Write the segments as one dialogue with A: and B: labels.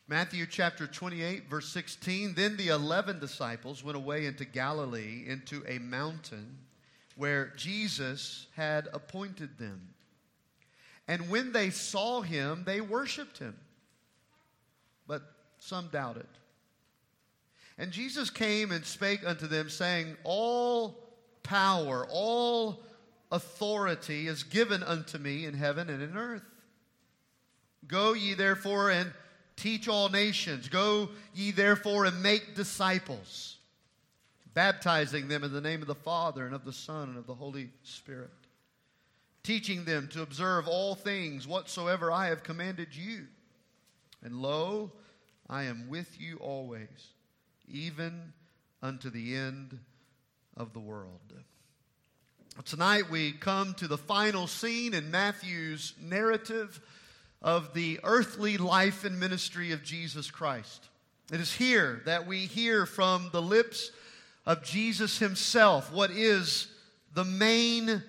A: Matthew chapter 28, verse 16, "Then the 11 disciples went away into Galilee, into a mountain where Jesus had appointed them. And when they saw him, they worshiped him. But some doubted. And Jesus came and spake unto them, saying, All power, all authority is given unto me in heaven and in earth. Go ye therefore and teach all nations. Go ye therefore and make disciples, baptizing them in the name of the Father and of the Son and of the Holy Spirit, teaching them to observe all things whatsoever I have commanded you. And lo, I am with you always, even unto the end of the world." Tonight we come to the final scene in Matthew's narrative of the earthly life and ministry of Jesus Christ. It is here that we hear from the lips of Jesus himself what is the main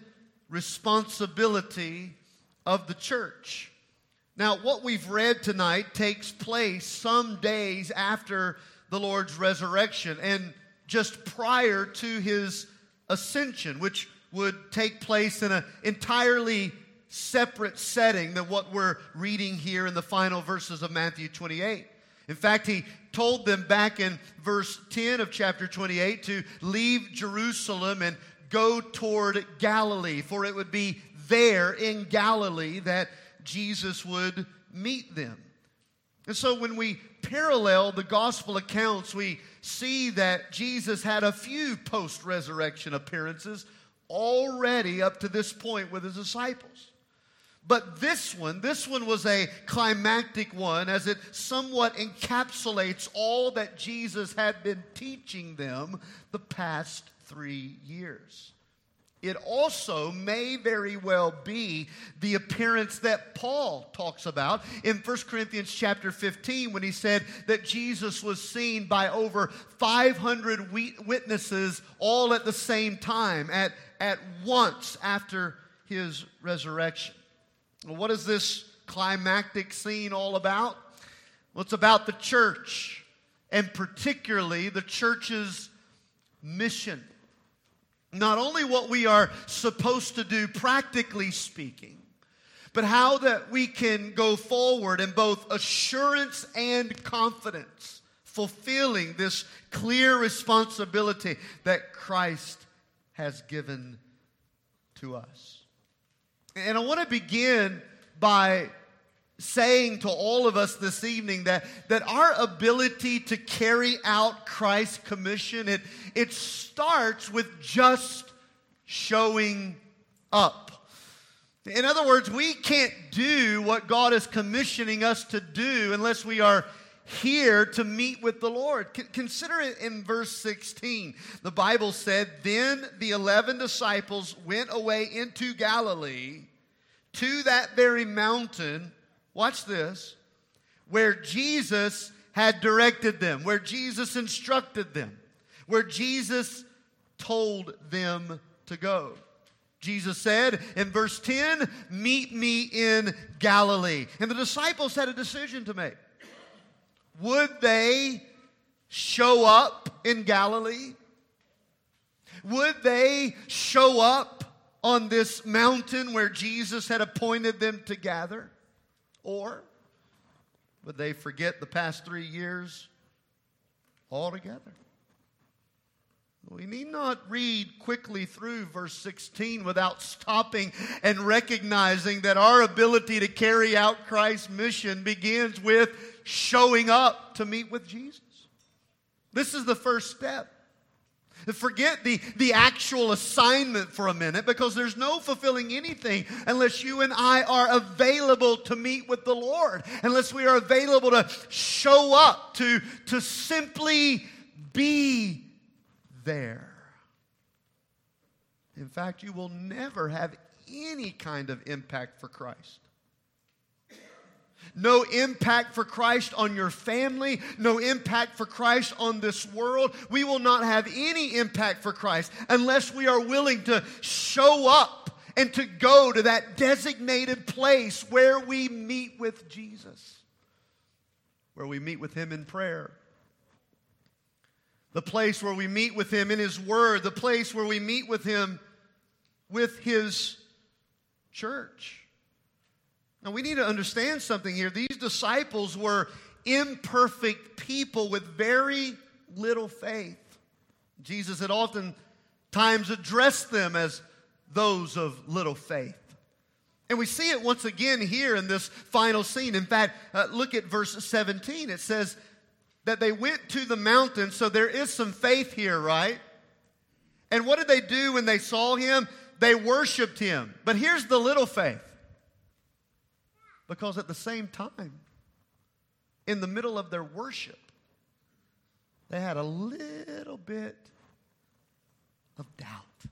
A: responsibility of the church. Now, what we've read tonight takes place some days after the Lord's resurrection and just prior to his ascension, which would take place in an entirely separate setting than what we're reading here in the final verses of Matthew 28. In fact, he told them back in verse 10 of chapter 28 to leave Jerusalem and go toward Galilee, for it would be there in Galilee that Jesus would meet them. And so when we parallel the gospel accounts, we see that Jesus had a few post-resurrection appearances already up to this point with his disciples. But this one was a climactic one, as it somewhat encapsulates all that Jesus had been teaching them the past 3 years. It also may very well be the appearance that Paul talks about in 1 Corinthians chapter 15 when he said that Jesus was seen by over 500 witnesses all at the same time, at once after his resurrection. Well, what is this climactic scene all about? Well, it's about the church, and particularly the church's mission. Not only what we are supposed to do practically speaking, but how that we can go forward in both assurance and confidence, fulfilling this clear responsibility that Christ has given to us. And I want to begin by saying to all of us this evening that our ability to carry out Christ's commission, it starts with just showing up. In other words, we can't do what God is commissioning us to do unless we are here to meet with the Lord. Consider it in verse 16. The Bible said, "Then the 11 disciples went away into Galilee to that very mountain," watch this, "where Jesus had directed them," where Jesus instructed them, where Jesus told them to go. Jesus said in verse 10, "Meet me in Galilee." And the disciples had a decision to make. Would they show up in Galilee? Would they show up on this mountain where Jesus had appointed them to gather? Or would they forget the past 3 years altogether? We need not read quickly through verse 16 without stopping and recognizing that our ability to carry out Christ's mission begins with showing up to meet with Jesus. This is the first step. Forget the actual assignment for a minute, because there's no fulfilling anything unless you and I are available to meet with the Lord, unless we are available to show up, to simply be there. In fact, you will never have any kind of impact for Christ. No impact for Christ on your family. No impact for Christ on this world. We will not have any impact for Christ unless we are willing to show up and to go to that designated place where we meet with Jesus, where we meet with Him in prayer. The place where we meet with Him in His Word. The place where we meet with Him with His church. Now we need to understand something here. These disciples were imperfect people with very little faith. Jesus had oftentimes addressed them as those of little faith. And we see it once again here in this final scene. In fact, look at verse 17. It says that they went to the mountain, so there is some faith here, right? And what did they do when they saw Him? They worshiped Him. But here's the little faith. Because at the same time, in the middle of their worship, they had a little bit of doubt.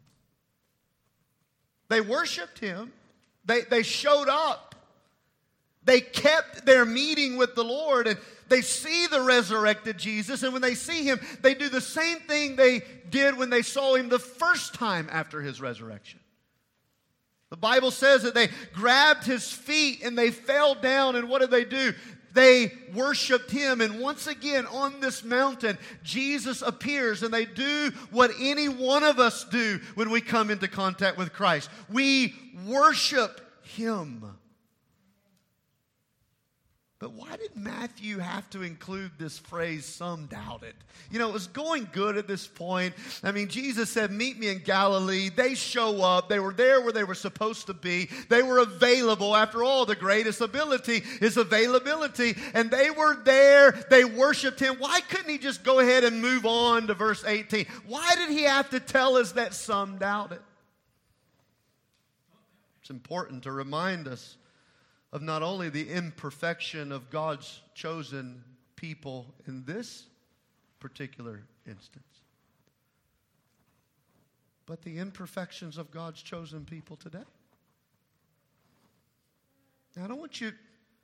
A: They worshiped Him. They showed up. They kept their meeting with the Lord, and they see the resurrected Jesus, and when they see Him, they do the same thing they did when they saw Him the first time after His resurrection. The Bible says that they grabbed His feet and they fell down, and what did they do? They worshiped Him, and once again on this mountain, Jesus appears, and they do what any one of us do when we come into contact with Christ. We worship Him. But why did Matthew have to include this phrase, some doubted? You know, it was going good at this point. I mean, Jesus said, meet me in Galilee. They show up. They were there where they were supposed to be. They were available. After all, the greatest ability is availability. And they were there. They worshiped Him. Why couldn't He just go ahead and move on to verse 18? Why did He have to tell us that some doubted? It's important to remind us of not only the imperfection of God's chosen people in this particular instance, but the imperfections of God's chosen people today. Now, I don't want you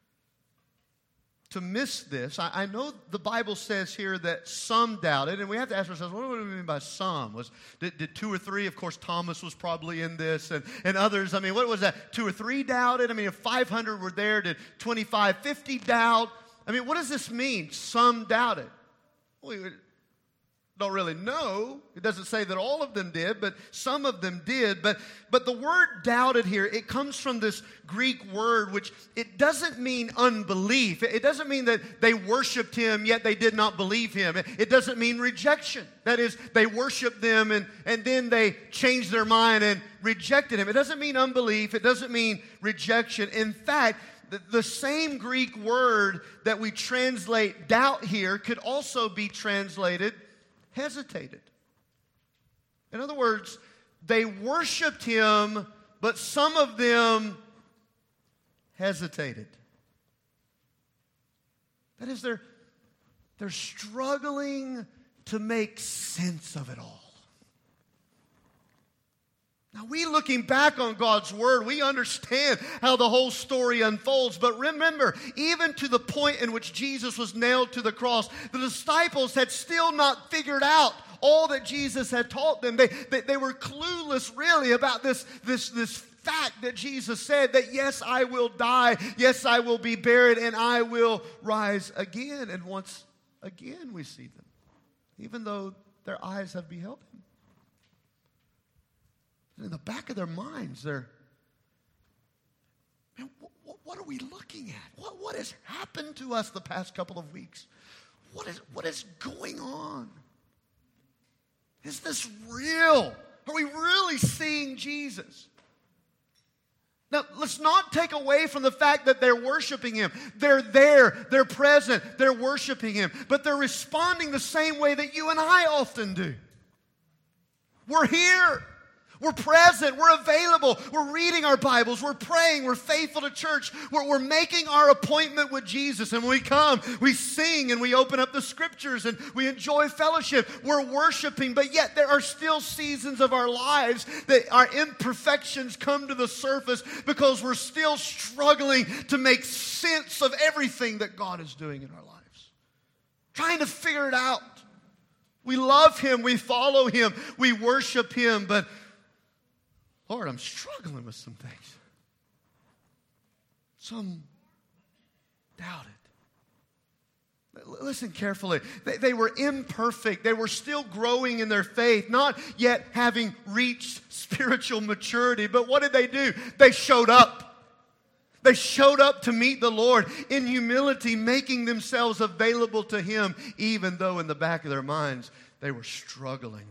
A: to miss this. I know the Bible says here that some doubted, and we have to ask ourselves, what do we mean by some? Did two or three? Of course, Thomas was probably in this, and others. I mean, what was that? 2 or 3 doubted? I mean, if 500 were there, did 25, 50 doubt? I mean, what does this mean? Some doubted. We don't really know. It doesn't say that all of them did, but some of them did. But the word doubted here, it comes from this Greek word, which it doesn't mean unbelief. It doesn't mean that they worshiped Him, yet they did not believe Him. It doesn't mean rejection. That is, they worshiped them and then they changed their mind and rejected Him. It doesn't mean unbelief. It doesn't mean rejection. In fact, the same Greek word that we translate doubt here could also be translated hesitated. In other words, they worshiped Him, but some of them hesitated. That is, they're struggling to make sense of it all. Now, we looking back on God's Word, we understand how the whole story unfolds. But remember, even to the point in which Jesus was nailed to the cross, the disciples had still not figured out all that Jesus had taught them. They were clueless, really, about this fact that Jesus said that, yes, I will die, yes, I will be buried, and I will rise again. And once again we see them, even though their eyes have beheld Him. In the back of their minds, they're, man, what are we looking at? What has happened to us the past couple of weeks? What is going on? Is this real? Are we really seeing Jesus? Now, let's not take away from the fact that they're worshiping Him. They're there, they're present, they're worshiping Him. But they're responding the same way that you and I often do. We're here. We're present. We're available. We're reading our Bibles. We're praying. We're faithful to church. We're making our appointment with Jesus. And when we come, we sing and we open up the Scriptures and we enjoy fellowship. We're worshiping. But yet there are still seasons of our lives that our imperfections come to the surface because we're still struggling to make sense of everything that God is doing in our lives. Trying to figure it out. We love Him. We follow Him. We worship Him. But Lord, I'm struggling with some things. Some doubted. listen carefully. They were imperfect. They were still growing in their faith, not yet having reached spiritual maturity. But what did they do? They showed up. They showed up to meet the Lord in humility, making themselves available to Him, even though in the back of their minds they were struggling.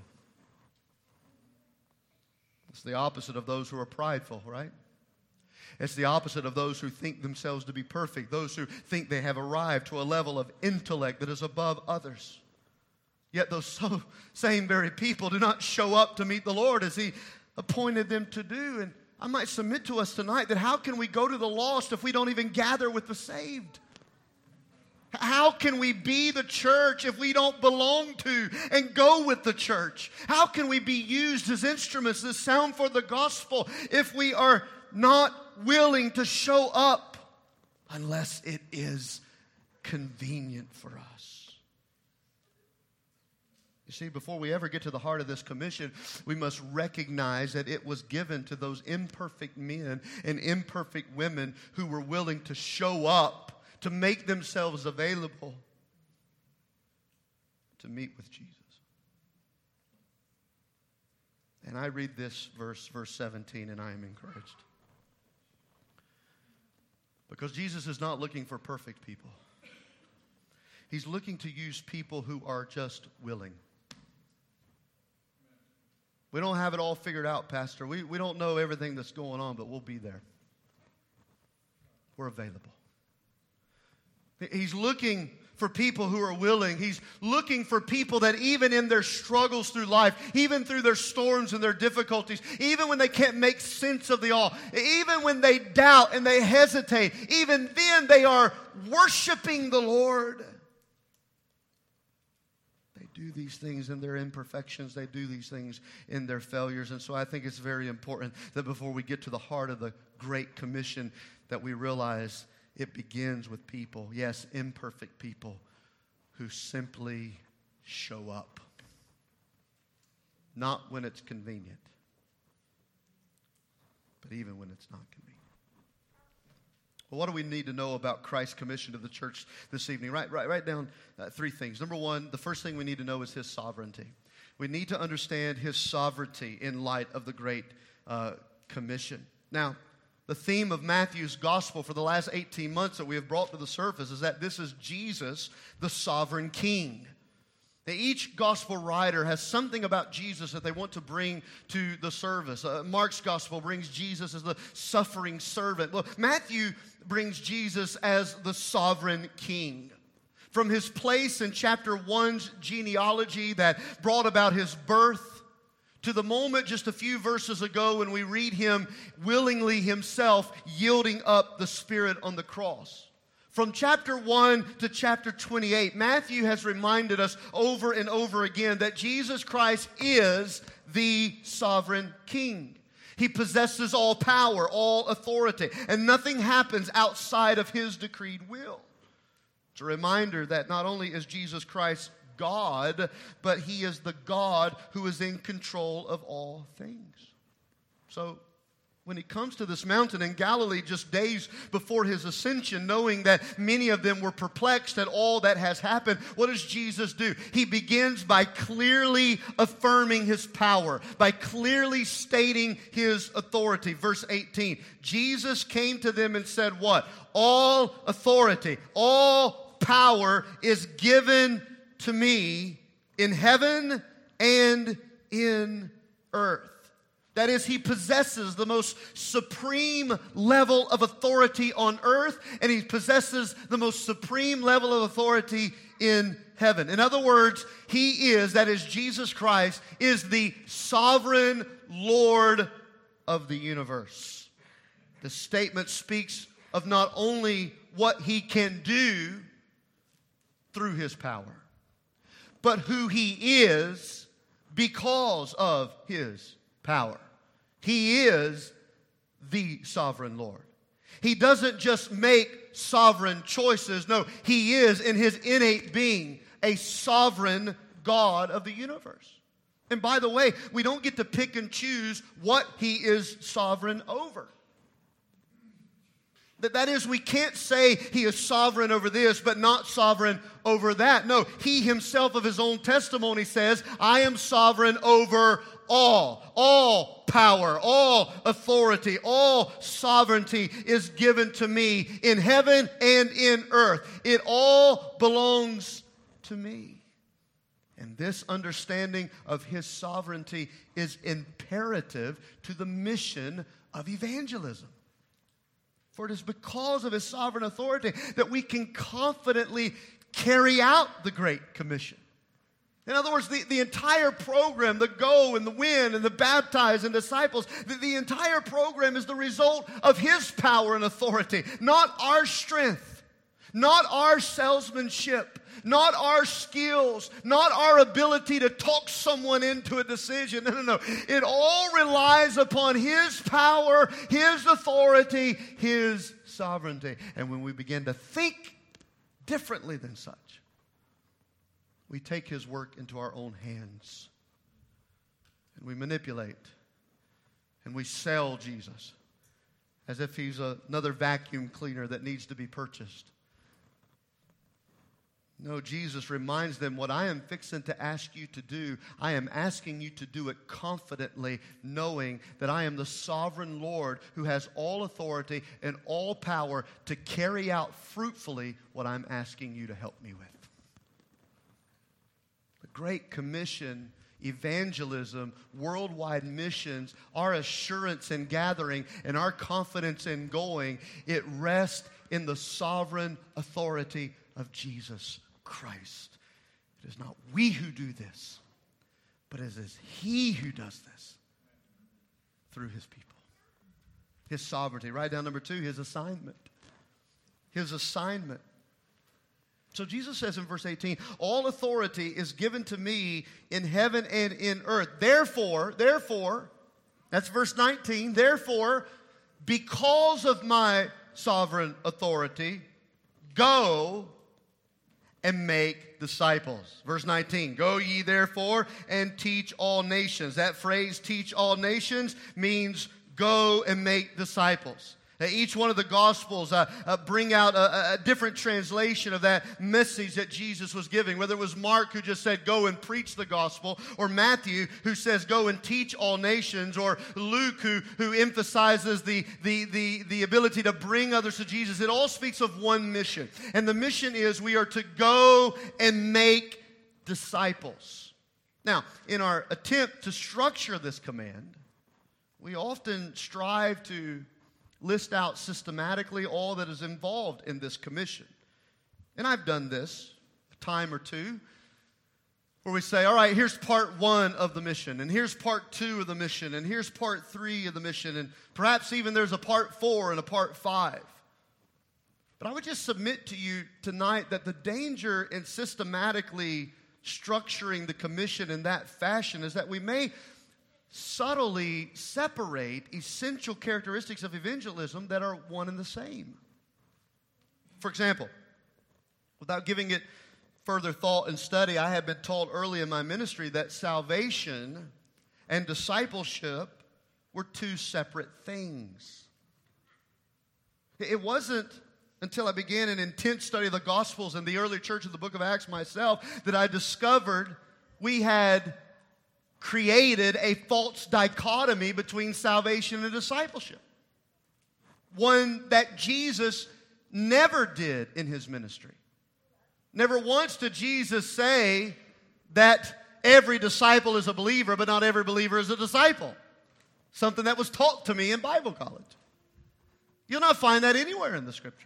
A: It's the opposite of those who are prideful, right? It's the opposite of those who think themselves to be perfect, those who think they have arrived to a level of intellect that is above others. Yet those same very people do not show up to meet the Lord as He appointed them to do. And I might submit to us tonight that how can we go to the lost if we don't even gather with the saved? How can we be the church if we don't belong to and go with the church? How can we be used as instruments that sound for the gospel if we are not willing to show up unless it is convenient for us? You see, before we ever get to the heart of this commission, we must recognize that it was given to those imperfect men and imperfect women who were willing to show up, to make themselves available to meet with Jesus. And I read this verse 17, and I am encouraged. Because Jesus is not looking for perfect people. He's looking to use people who are just willing. We don't have it all figured out, Pastor. We don't know everything that's going on, but we'll be there. We're available. He's looking for people who are willing. He's looking for people that even in their struggles through life, even through their storms and their difficulties, even when they can't make sense of the all, even when they doubt and they hesitate, even then they are worshiping the Lord. They do these things in their imperfections. They do these things in their failures. And so I think it's very important that before we get to the heart of the Great Commission, that we realize it begins with people, yes, imperfect people, who simply show up. Not when it's convenient, but even when it's not convenient. Well, what do we need to know about Christ's commission to the church this evening? Write down three things. Number one, the first thing we need to know is His sovereignty. We need to understand His sovereignty in light of the Great Commission. Now, the theme of Matthew's gospel for the last 18 months that we have brought to the surface is that this is Jesus, the sovereign King. Now, each gospel writer has something about Jesus that they want to bring to the service. Mark's gospel brings Jesus as the suffering servant. Well, Matthew brings Jesus as the sovereign King. From His place in chapter 1's genealogy that brought about His birth, to the moment just a few verses ago when we read Him willingly Himself yielding up the Spirit on the cross. From chapter 1 to chapter 28, Matthew has reminded us over and over again that Jesus Christ is the sovereign King. He possesses all power, all authority, and nothing happens outside of His decreed will. It's a reminder that not only is Jesus Christ God, but He is the God who is in control of all things. So, when He comes to this mountain in Galilee just days before His ascension, knowing that many of them were perplexed at all that has happened, what does Jesus do? He begins by clearly affirming His power, by clearly stating His authority. Verse 18, Jesus came to them and said what? All authority, all power is given to me in heaven and in earth. That is, He possesses the most supreme level of authority on earth, and He possesses the most supreme level of authority in heaven. In other words, He is, that is Jesus Christ, is the sovereign Lord of the universe. This statement speaks of not only what He can do through His power, but who He is because of His power. He is the sovereign Lord. He doesn't just make sovereign choices. No, He is in His innate being a sovereign God of the universe. And by the way, we don't get to pick and choose what He is sovereign over. That is, we can't say he is sovereign over this, but not sovereign over that. No, he himself of his own testimony says, I am sovereign over all power, all authority, all sovereignty is given to me in heaven and in earth. It all belongs to me. And this understanding of his sovereignty is imperative to the mission of evangelism. For it is because of his sovereign authority that we can confidently carry out the Great Commission. In other words, the entire program, the go and the win and the baptize and disciples, the entire program is the result of his power and authority, not our strength, not our salesmanship, not our skills, not our ability to talk someone into a decision. No. It all relies upon his power, his authority, his sovereignty. And when we begin to think differently than such, we take his work into our own hands. And we manipulate. And we sell Jesus as if he's another vacuum cleaner that needs to be purchased. No, Jesus reminds them, what I am fixing to ask you to do, I am asking you to do it confidently, knowing that I am the sovereign Lord who has all authority and all power to carry out fruitfully what I'm asking you to help me with. The Great Commission, evangelism, worldwide missions, our assurance in gathering and our confidence in going, it rests in the sovereign authority of Jesus Christ. It is not we who do this, but it is he who does this through his people. His sovereignty. Write down number 2, his assignment. His assignment. So Jesus says in verse 18, all authority is given to me in heaven and in earth. Therefore, that's verse 19, therefore, because of my sovereign authority, go and make disciples. Verse 19, go ye therefore and teach all nations. That phrase, teach all nations, means go and make disciples. Each one of the Gospels bring out a different translation of that message that Jesus was giving. Whether it was Mark who just said, go and preach the gospel, or Matthew who says, go and teach all nations, or Luke who emphasizes the ability to bring others to Jesus. It all speaks of one mission. And the mission is we are to go and make disciples. Now, in our attempt to structure this command, we often strive to list out systematically all that is involved in this commission. And I've done this a time or two, where we say, all right, here's part 1 of the mission, and here's part 2 of the mission, and here's part 3 of the mission, and perhaps even there's a part 4 and a part 5. But I would just submit to you tonight that the danger in systematically structuring the commission in that fashion is that we may subtly separate essential characteristics of evangelism that are one and the same. For example, without giving it further thought and study, I have been taught early in my ministry that salvation and discipleship were 2 separate things. It wasn't until I began an intense study of the Gospels and the early church of the book of Acts myself that I discovered we had created a false dichotomy between salvation and discipleship. One that Jesus never did in his ministry. Never once did Jesus say that every disciple is a believer, but not every believer is a disciple. Something that was taught to me in Bible college. You'll not find that anywhere in the Scriptures.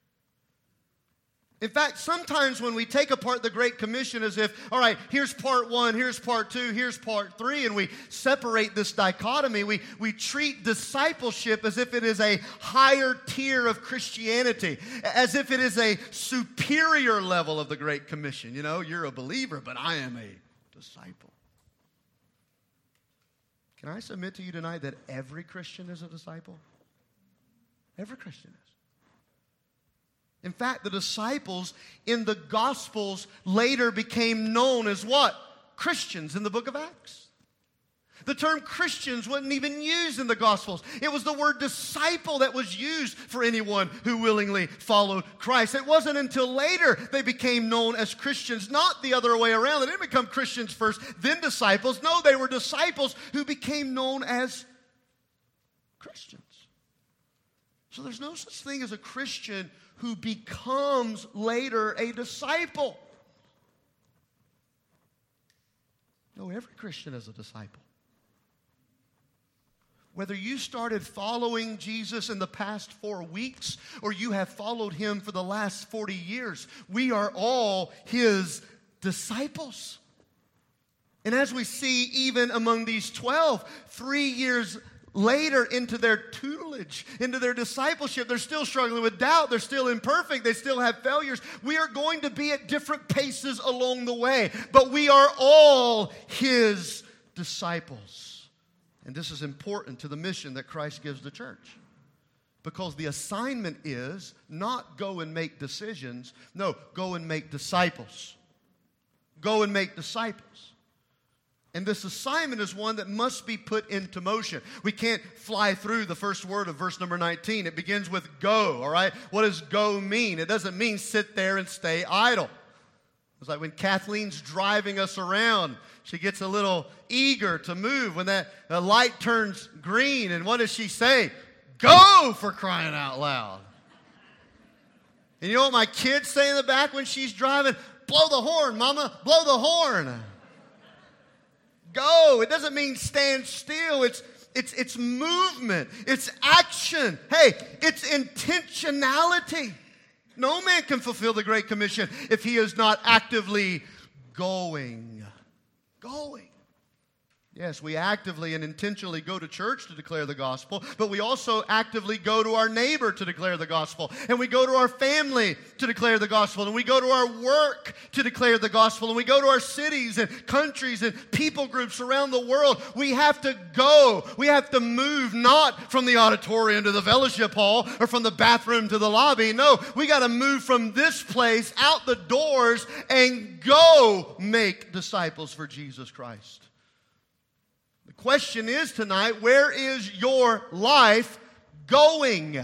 A: In fact, sometimes when we take apart the Great Commission as if, all right, here's part 1, here's part 2, here's part 3, and we separate this dichotomy, we treat discipleship as if it is a higher tier of Christianity, as if it is a superior level of the Great Commission. You know, you're a believer, but I am a disciple. Can I submit to you tonight that every Christian is a disciple? Every Christian is. In fact, the disciples in the Gospels later became known as what? Christians in the book of Acts. The term Christians wasn't even used in the Gospels. It was the word disciple that was used for anyone who willingly followed Christ. It wasn't until later they became known as Christians, not the other way around. They didn't become Christians first, then disciples. No, they were disciples who became known as Christians. So there's no such thing as a Christian who becomes later a disciple. No, every Christian is a disciple. Whether you started following Jesus in the past 4 weeks or you have followed him for the last 40 years, we are all his disciples. And as we see even among these 12, 3 years later into their tutelage, into their discipleship, they're still struggling with doubt. They're still imperfect. They still have failures. We are going to be at different paces along the way, but we are all his disciples. And this is important to the mission that Christ gives the church. Because the assignment is not go and make decisions. No, go and make disciples. Go and make disciples. And this assignment is one that must be put into motion. We can't fly through the first word of verse number 19. It begins with go, all right? What does go mean? It doesn't mean sit there and stay idle. It's like when Kathleen's driving us around, she gets a little eager to move when that light turns green. And what does she say? Go, for crying out loud. And you know what my kids say in the back when she's driving? Blow the horn, Mama, blow the horn. Go. It doesn't mean stand still. It's movement. It's action. Hey, it's intentionality. No man can fulfill the Great Commission if he is not actively going. Going. Yes, we actively and intentionally go to church to declare the gospel, but we also actively go to our neighbor to declare the gospel, and we go to our family to declare the gospel, and we go to our work to declare the gospel, and we go to our cities and countries and people groups around the world. We have to go. We have to move, not from the auditorium to the fellowship hall or from the bathroom to the lobby. No, we got to move from this place out the doors and go make disciples for Jesus Christ. The question is tonight, where is your life going?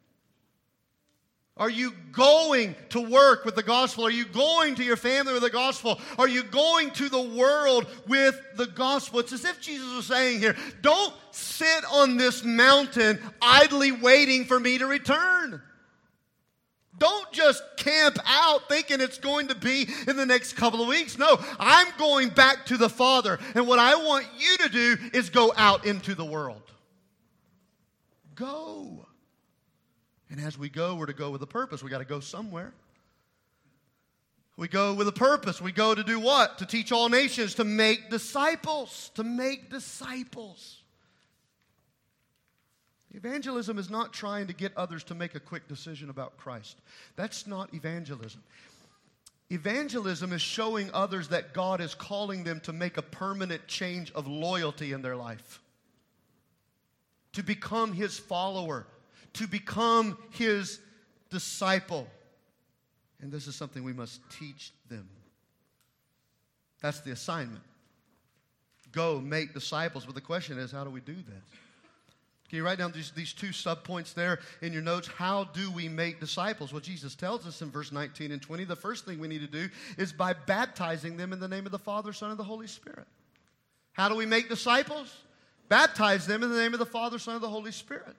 A: Are you going to work with the gospel? Are you going to your family with the gospel? Are you going to the world with the gospel? It's as if Jesus was saying here, don't sit on this mountain idly waiting for me to return. Don't just camp out thinking it's going to be in the next couple of weeks. No, I'm going back to the Father. And what I want you to do is go out into the world. Go. And as we go, we're to go with a purpose. We got to go somewhere. We go with a purpose. We go to do what? To teach all nations, to make disciples. To make disciples. Evangelism is not trying to get others to make a quick decision about Christ. That's not evangelism. Evangelism is showing others that God is calling them to make a permanent change of loyalty in their life. To become His follower. To become His disciple. And this is something we must teach them. That's the assignment. Go make disciples. But the question is, how do we do this? Can you write down these two subpoints there in your notes? How do we make disciples? Well, Jesus tells us in verse 19 and 20, the first thing we need to do is by baptizing them in the name of the Father, Son, and the Holy Spirit. How do we make disciples? Baptize them in the name of the Father, Son, and the Holy Spirit.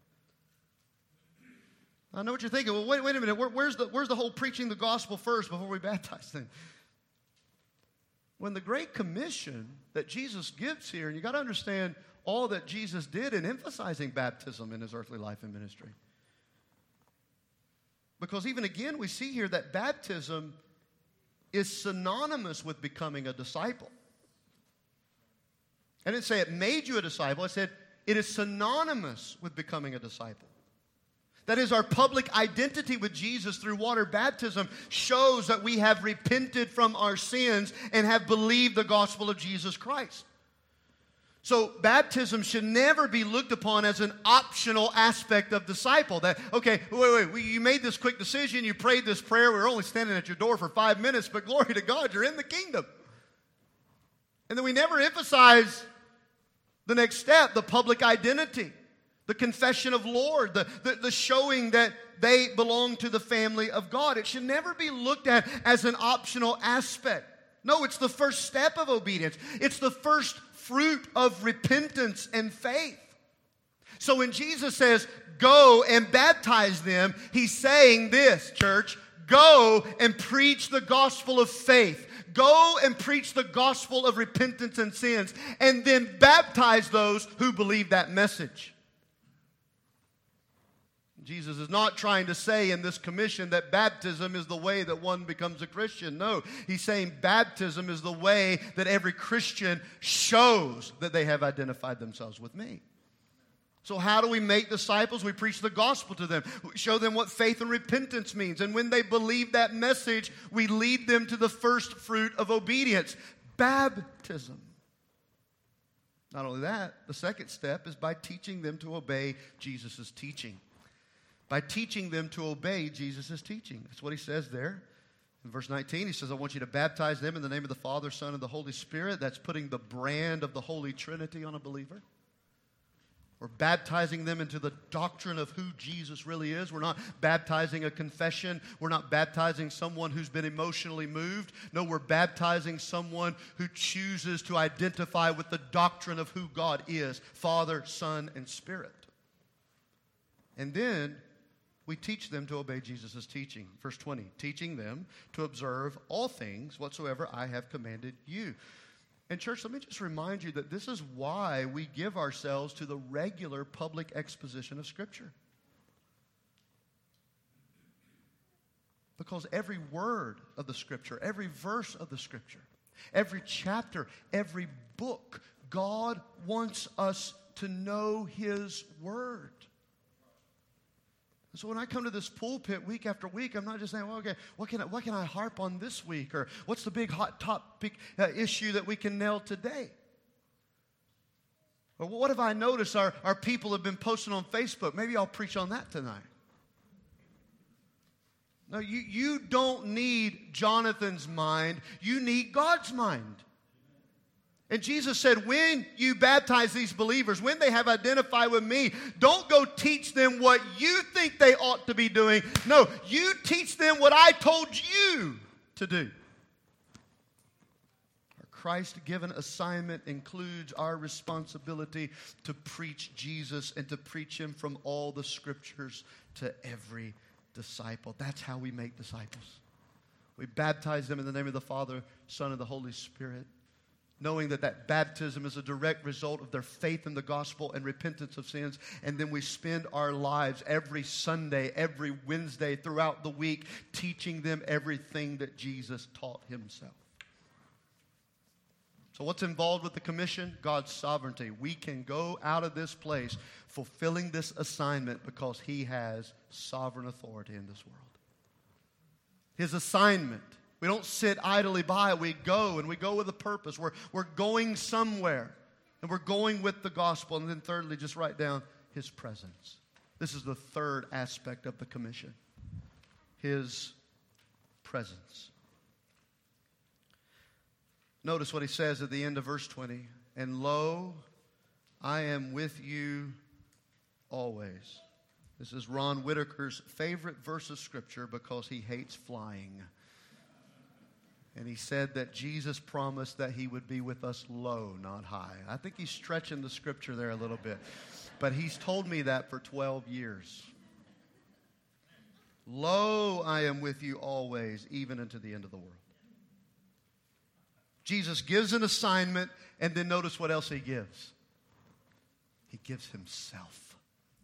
A: I know what you're thinking. Well, wait a minute. Where's the whole preaching the gospel first before we baptize them? When the Great Commission that Jesus gives here, and you got to understand all that Jesus did in emphasizing baptism in His earthly life and ministry. Because even again, we see here that baptism is synonymous with becoming a disciple. I didn't say it made you a disciple. I said it is synonymous with becoming a disciple. That is, our public identity with Jesus through water baptism shows that we have repented from our sins and have believed the gospel of Jesus Christ. So baptism should never be looked upon as an optional aspect of disciple. That, okay, wait, you made this quick decision, you prayed this prayer, we were only standing at your door for 5 minutes, but glory to God, you're in the kingdom. And then we never emphasize The next step, the public identity, the confession of Lord, the showing that they belong to the family of God. It should never be looked at as an optional aspect. No, it's the first step of obedience. It's the first fruit of repentance and faith. So when Jesus says, go and baptize them, he's saying this, church, go and preach the gospel of faith. Go and preach the gospel of repentance and sins, and then baptize those who believe that message. Jesus is not trying to say in this commission that baptism is the way that one becomes a Christian. No, he's saying baptism is the way that every Christian shows that they have identified themselves with me. So how do we make disciples? We preach the gospel to them. We show them what faith and repentance means. And when they believe that message, we lead them to the first fruit of obedience, baptism. Not only that, the second step is by teaching them to obey Jesus' teaching. By teaching them to obey Jesus' teaching. That's what he says there. In verse 19, he says, I want you to baptize them in the name of the Father, Son, and the Holy Spirit. That's putting the brand of the Holy Trinity on a believer. We're baptizing them into the doctrine of who Jesus really is. We're not baptizing a confession. We're not baptizing someone who's been emotionally moved. No, we're baptizing someone who chooses to identify with the doctrine of who God is, Father, Son, and Spirit. And then we teach them to obey Jesus' teaching. Verse 20, teaching them to observe all things whatsoever I have commanded you. And church, let me just remind you that this is why we give ourselves to the regular public exposition of Scripture. Because every word of the Scripture, every verse of the Scripture, every chapter, every book, God wants us to know His Word. So when I come to this pulpit week after week, I'm not just saying, well, okay, what can I harp on this week? Or what's the big hot topic issue that we can nail today? Or what have I noticed our people have been posting on Facebook? Maybe I'll preach on that tonight. No, you don't need Jonathan's mind. You need God's mind. And Jesus said, when you baptize these believers, when they have identified with me, don't go teach them what you think they ought to be doing. No, you teach them what I told you to do. Our Christ-given assignment includes our responsibility to preach Jesus and to preach Him from all the Scriptures to every disciple. That's how we make disciples. We baptize them in the name of the Father, Son, and the Holy Spirit, knowing that baptism is a direct result of their faith in the gospel and repentance of sins. And then we spend our lives every Sunday, every Wednesday, throughout the week, teaching them everything that Jesus taught Himself. So what's involved with the commission? God's sovereignty. We can go out of this place fulfilling this assignment because He has sovereign authority in this world. His assignment. We don't sit idly by. We go, and we go with a purpose. We're going somewhere, and we're going with the gospel. And then thirdly, just write down His presence. This is the third aspect of the commission. His presence. Notice what He says at the end of verse 20. And lo, I am with you always. This is Ron Whitaker's favorite verse of Scripture because he hates flying. And he said that Jesus promised that He would be with us low, not high. I think he's stretching the Scripture there a little bit. But he's told me that for 12 years. Lo, I am with you always, even unto the end of the world. Jesus gives an assignment, and then notice what else He gives. He gives Himself.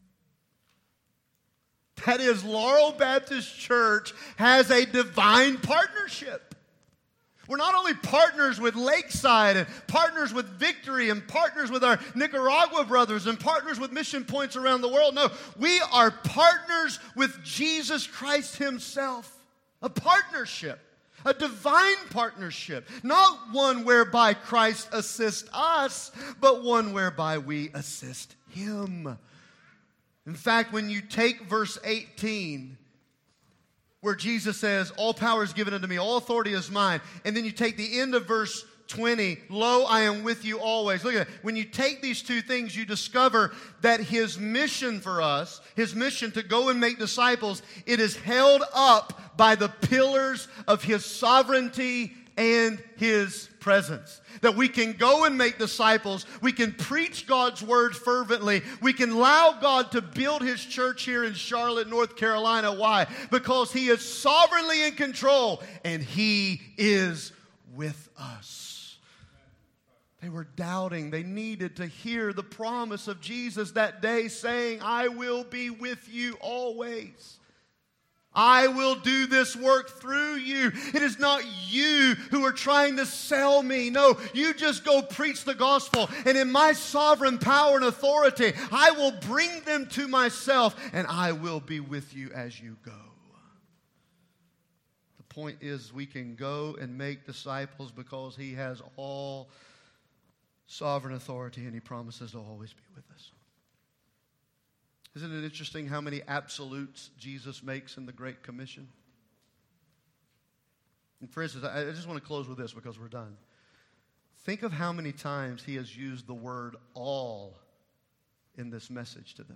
A: That is, Laurel Baptist Church has a divine partnership. We're not only partners with Lakeside and partners with Victory and partners with our Nicaragua brothers and partners with mission points around the world. No, we are partners with Jesus Christ Himself. A partnership, a divine partnership. Not one whereby Christ assists us, but one whereby we assist Him. In fact, when you take verse 18, where Jesus says, all power is given unto me, all authority is mine. And then you take the end of verse 20, lo, I am with you always. Look at it. When you take these two things, you discover that his mission for us, his mission to go and make disciples, it is held up by the pillars of his sovereignty and his presence. That we can go and make disciples. We can preach God's word fervently. We can allow God to build his church here in Charlotte, North Carolina. Why? Because he is sovereignly in control and he is with us. They were doubting. They needed to hear the promise of Jesus that day saying, I will be with you always. I will do this work through you. It is not you who are trying to sell me. No, you just go preach the gospel. And in my sovereign power and authority, I will bring them to myself and I will be with you as you go. The point is we can go and make disciples because he has all sovereign authority and he promises to always be with us. Isn't it interesting how many absolutes Jesus makes in the Great Commission? And for instance, I just want to close with this because we're done. Think of how many times he has used the word all in this message to them.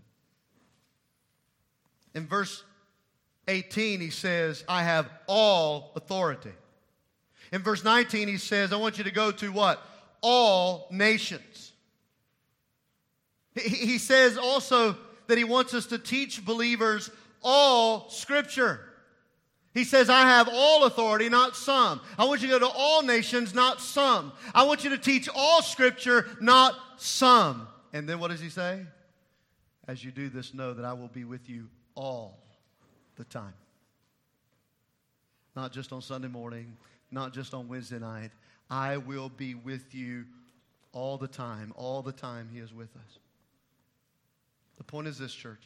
A: In verse 18, he says, I have all authority. In verse 19, he says, I want you to go to what? All nations. He says also that he wants us to teach believers all Scripture. He says, I have all authority, not some. I want you to go to all nations, not some. I want you to teach all Scripture, not some. And then what does he say? As you do this, know that I will be with you all the time. Not just on Sunday morning, not just on Wednesday night. I will be with you all the time. All the time he is with us. The point is this, church.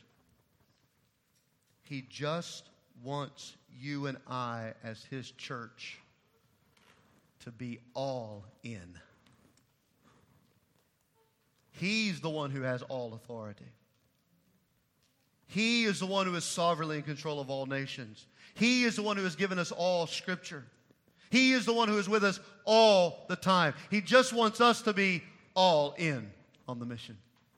A: He just wants you and I as his church to be all in. He's the one who has all authority. He is the one who is sovereignly in control of all nations. He is the one who has given us all Scripture. He is the one who is with us all the time. He just wants us to be all in on the mission.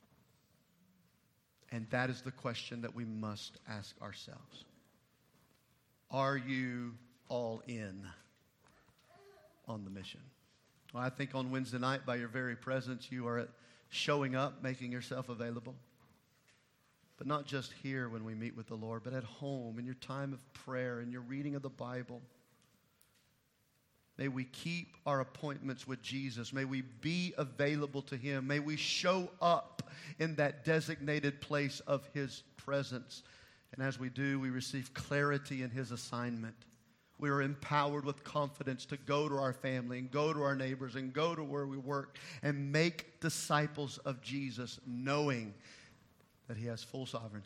A: And that is the question that we must ask ourselves. Are you all in on the mission? Well, I think on Wednesday night, by your very presence, you are showing up, making yourself available. But not just here when we meet with the Lord, but at home, in your time of prayer, in your reading of the Bible. May we keep our appointments with Jesus. May we be available to him. May we show up in that designated place of his presence. And as we do, we receive clarity in his assignment. We are empowered with confidence to go to our family and go to our neighbors and go to where we work and make disciples of Jesus, knowing that he has full sovereignty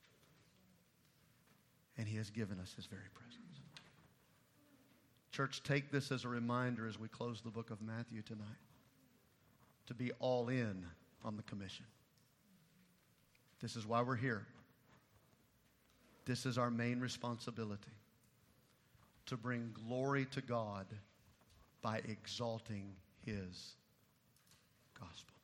A: and he has given us his very presence. Church, take this as a reminder as we close the book of Matthew tonight to be all in on the commission. This is why we're here. This is our main responsibility, to bring glory to God by exalting his gospel.